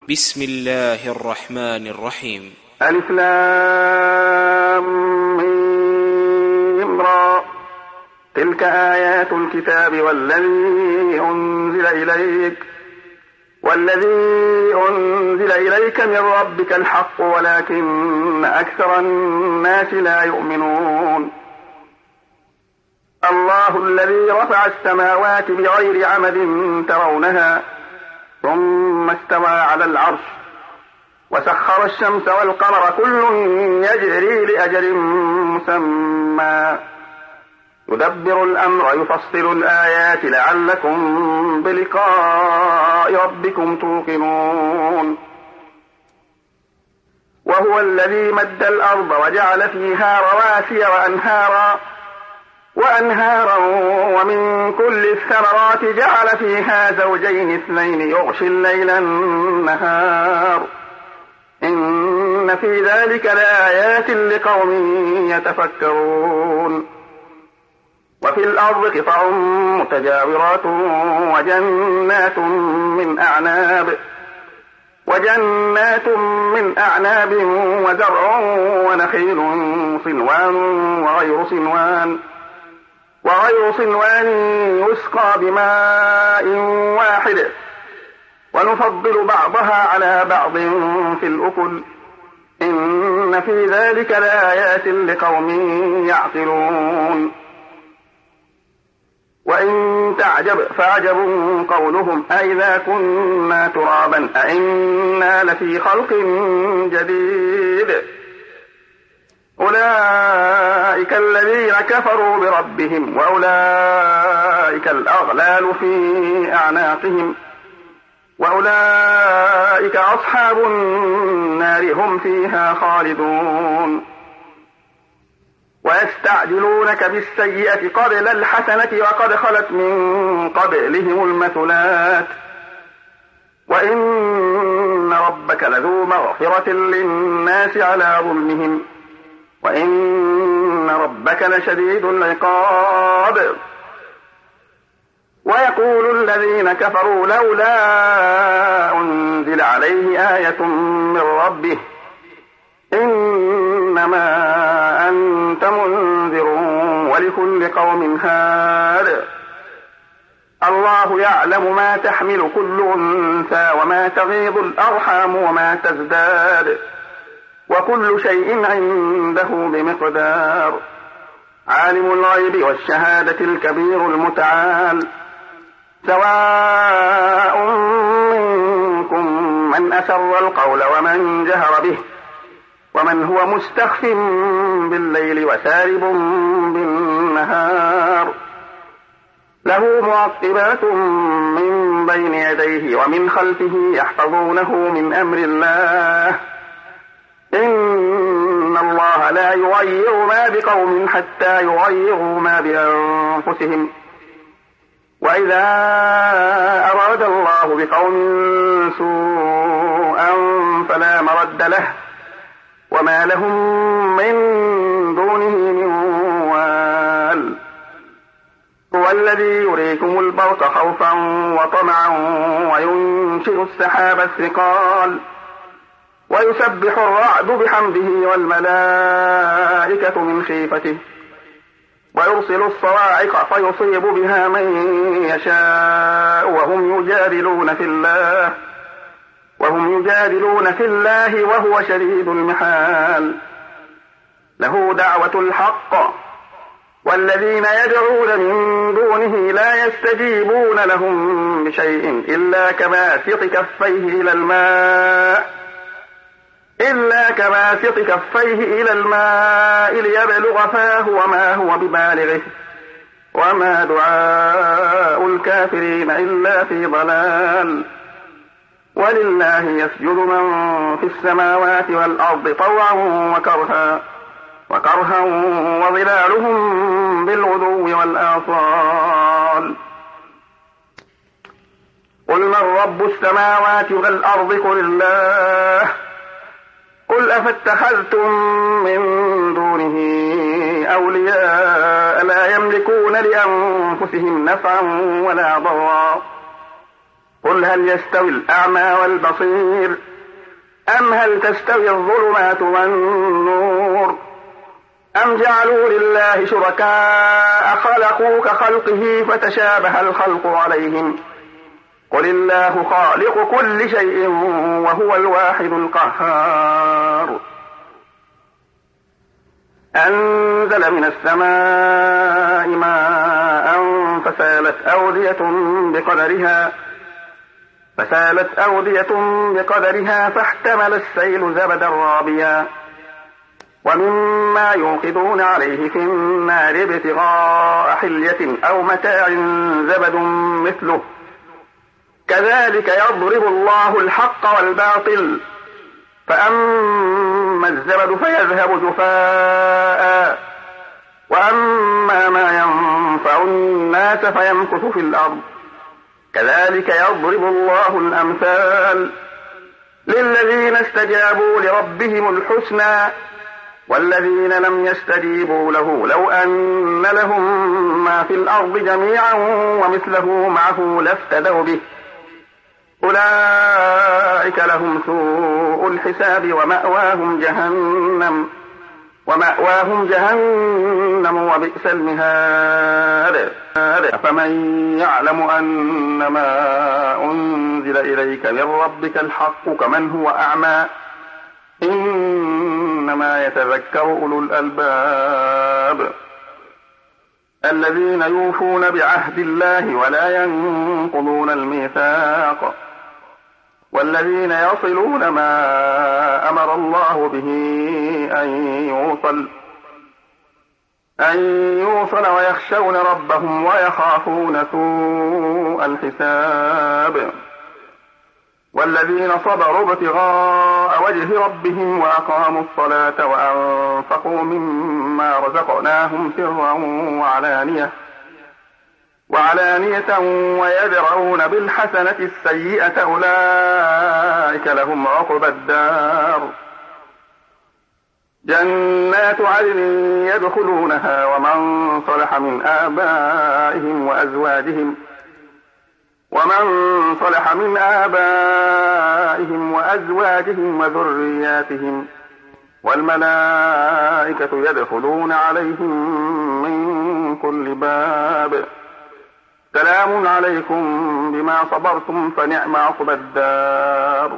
بسم الله الرحمن الرحيم. ألف لام ميم را. تلك آيات الكتاب والذي أنزل إليك من ربك الحق ولكن أكثر الناس لا يؤمنون. الله الذي رفع السماوات بغير عمد ترونها ثم استوى على العرش وسخر الشمس والقمر كل يجري لأجل مسمى يدبر الأمر يفصل الآيات لعلكم بلقاء ربكم توقنون. وهو الذي مد الأرض وجعل فيها رواسي وأنهارا ومن كل الثمرات جعل فيها زوجين اثنين يغشي الليل النهار إن في ذلك لآيات لقوم يتفكرون. وفي الأرض قطع متجاورات وجنات من أعناب وزرع ونخيل صنوان وغير صنوان يسقى بماء واحد ونفضل بعضها على بعض في الأكل إن في ذلك لآيات لقوم يعقلون. وإن تعجب فعجب قولهم أإذا كنا ترابا أإنا لفي خلق جديد أولئك الذين كفروا بربهم وأولئك الأغلال في أعناقهم وأولئك أصحاب النار هم فيها خالدون. ويستعجلونك بالسيئة قبل الحسنة وقد خلت من قبلهم المثلات وإن ربك لذو مغفرة للناس على ظلمهم وإن ربك لشديد العقاب. ويقول الذين كفروا لولا أنزل عليه آية من ربه إنما أنت منذر ولكل قوم هاد. الله يعلم ما تحمل كل أنثى وما تغيض الأرحام وما تزداد وكل شيء عنده بمقدار. عالم الغيب والشهادة الكبير المتعال. سواء منكم من أسر القول ومن جهر به ومن هو مستخف بالليل وسارب بالنهار. له معقبات من بين يديه ومن خلفه يحفظونه من أمر الله إن الله لا يغير ما بقوم حتى يغيروا ما بأنفسهم. وإذا أراد الله بقوم سوءا فلا مرد له وما لهم من دونه من وال. هو الذي يريكم البرق خوفا وطمعا وينشئ السحاب الثقال ويسبح الرعد بحمده والملائكة من خيفته ويرسل الصواعق فيصيب بها من يشاء وهم يجادلون في الله وهو شديد المحال. له دعوة الحق والذين يدعون من دونه لا يستجيبون لهم بشيء إلا كباسط كفيه إلى الماء ليبلغ فاه وما هو ببالغه وما دعاء الكافرين إلا في ضلال. ولله يسجد من في السماوات والأرض طوعا وكرها وظلالهم بالغدو والآصال. قل من رب السماوات والأرض قل الله. قل أفاتخذتم من دونه أولياء لا يملكون لأنفسهم نفعا ولا ضرا قل هل يستوي الأعمى والبصير أم هل تستوي الظلمات والنور أم جعلوا لله شركاء خلقوا كخلقه فتشابه الخلق عليهم قل الله خالق كل شيء وهو الواحد القهار أنزل من السماء ماء فسالت أودية بقدرها فاحتمل السيل زبدا رابيا ومما يوقدون عليه في النار ابتغاء حلية أو متاع زبد مثله كذلك يضرب الله الحق والباطل فأما الزبد فيذهب جفاء وأما ما ينفع الناس فيمكث في الأرض كذلك يضرب الله الأمثال للذين استجابوا لربهم الحسنى والذين لم يستجيبوا له لو أن لهم ما في الأرض جميعا ومثله معه لافتدوا به أولئك لهم سوء الحساب ومأواهم جهنم وبئس المهاد فمن يعلم أن ما أنزل إليك من ربك الحق كمن هو أعمى إنما يتذكر أولو الألباب الذين يوفون بعهد الله ولا ينقضون الميثاق والذين يصلون ما أمر الله به أن يوصل ويخشون ربهم ويخافون سوء الحساب والذين صبروا ابتغاء وجه ربهم وأقاموا الصلاة وأنفقوا مما رزقناهم سرا وعلانية ويدرؤون بالحسنة السيئة أولئك لهم عقبى الدار جنات عدن يدخلونها ومن صلح من آبائهم وأزواجهم وذرياتهم والملائكة يدخلون عليهم من كل باب سلام عليكم بما صبرتم فنعم عقبى الدار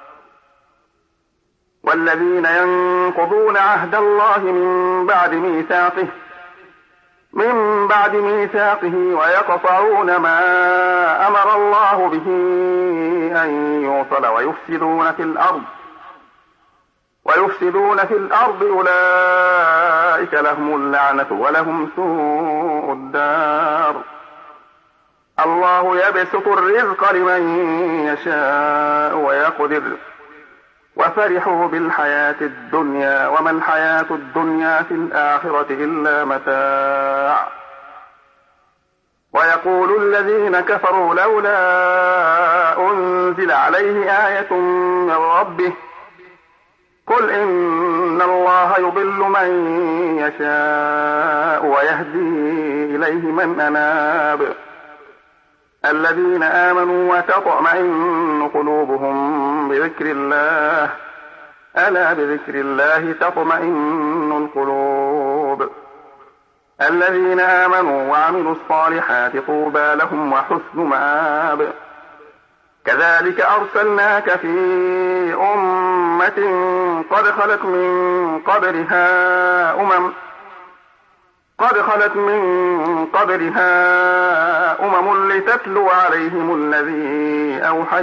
والذين ينقضون عهد الله من بعد ميثاقه ويقطعون ما أمر الله به أن يوصل ويفسدون في الأرض أولئك لهم اللعنة ولهم سوء الدار الله يبسط الرزق لمن يشاء ويقدر وفرحوا بالحياة الدنيا وما الحياة الدنيا في الآخرة إلا متاع ويقول الذين كفروا لولا أنزل عليه آية من ربه قل إن الله يضل من يشاء ويهدي إليه من أناب الذين آمنوا وتطمئن قلوبهم بذكر الله ألا بذكر الله تطمئن القلوب الذين آمنوا وعملوا الصالحات طوبى لهم وحسن مآب كذلك أرسلناك في أمة قد خلت من قبلها أمم لتتلو عليهم الذي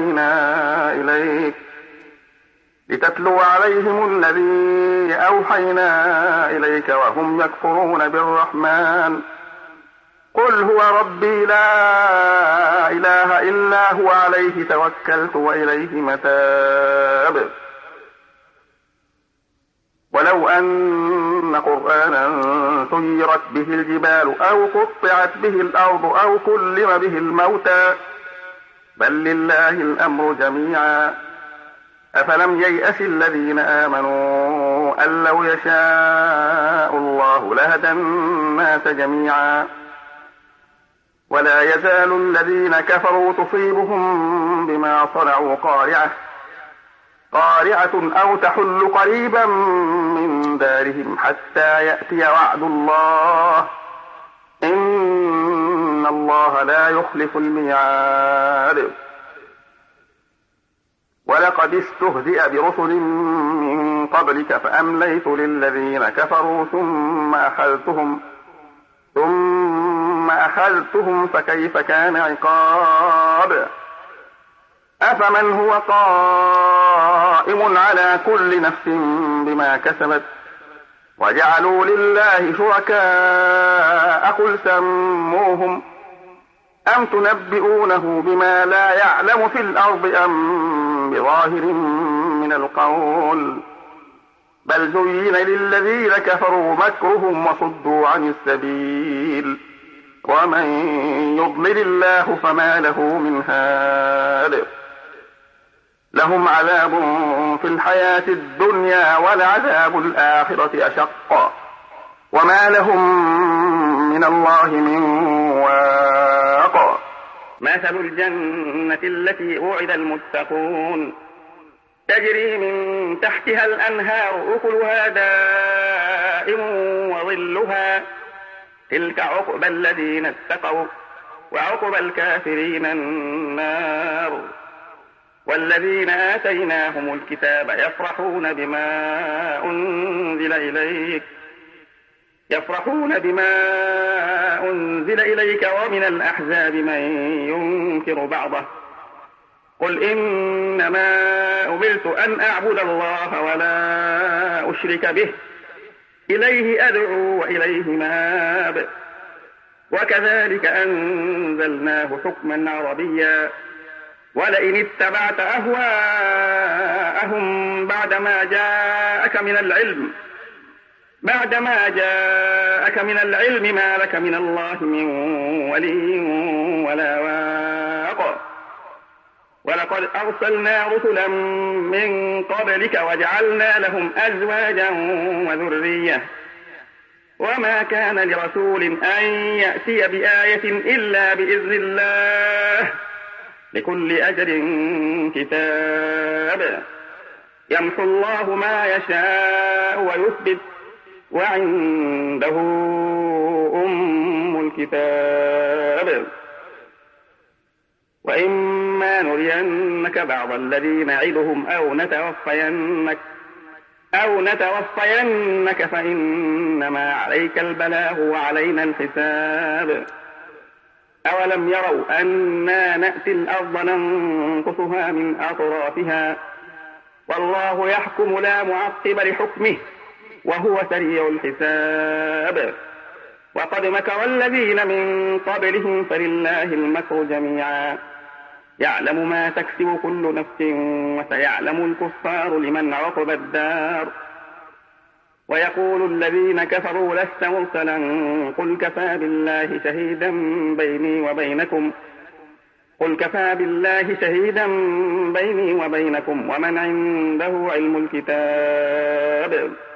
أوحينا إليك وهم يكفرون بالرحمن قل هو ربي لا إله إلا هو عليه توكلت وإليه متاب ولو أن قرآنا سيرت به الجبال أو قطعت به الأرض أو كلم به الموتى بل لله الأمر جميعا أفلم ييأس الذين آمنوا أن لو يشاء الله لهدى الناس جميعا ولا يزال الذين كفروا تصيبهم بما صنعوا قارعة أو تحل قريبا من دارهم حتى يأتي وعد الله إن الله لا يخلف الميعاد. ولقد استهزئ برسل من قبلك فأمليت للذين كفروا ثم أخذتهم فكيف كان عقاب. أفمن هو قائم على كل نفس بما كسبت وجعلوا لله شركاء قل سموهم أم تنبئونه بما لا يعلم في الأرض أم بظاهر من القول بل زين للذين كفروا مكرهم وصدوا عن السبيل ومن يضلل الله فما له من هاد. لهم عذاب في الحياة الدنيا ولعذاب الآخرة أشق وما لهم من الله من واق. مثل الجنة التي وعد المتقون تجري من تحتها الأنهار أكلها دائم وظلها تلك عقبى الذين اتقوا وعقبى الكافرين النار. والذين آتيناهم الكتاب يفرحون بما أنزل إليك ومن الأحزاب من ينكر بعضه قل إنما أمرت أن أعبد الله ولا أشرك به إليه أدعو وإليه مآب. وكذلك أنزلناه حكما عربيا ولئن اتبعت أهواءهم بعدما جاءك من العلم ما لك من الله من ولي ولا واق. ولقد أرسلنا رسلا من قبلك وجعلنا لهم أزواجا وذرية وما كان لرسول أن يأتي بآية إلا بإذن الله لكل أجل كتاب. يمحو الله ما يشاء ويثبت وعنده أم الكتاب. وإما نرينك بعض الذي نعدهم أو نتوفينك فإنما عليك البلاغ وعلينا الحساب. أولم يروا أنا نأتي الأرض ننقصها من أطرافها والله يحكم لا معقب لحكمه وهو سريع الحساب. وقد مكر الذين من قبلهم فلله المكر جميعا يعلم ما تكسب كل نفس وسيعلم الكفار لمن عقب الدار. ويقول الذين كفروا لست مرسلا قل كفى بالله شهيدا بيني وبينكم ومن عنده علم الكتاب.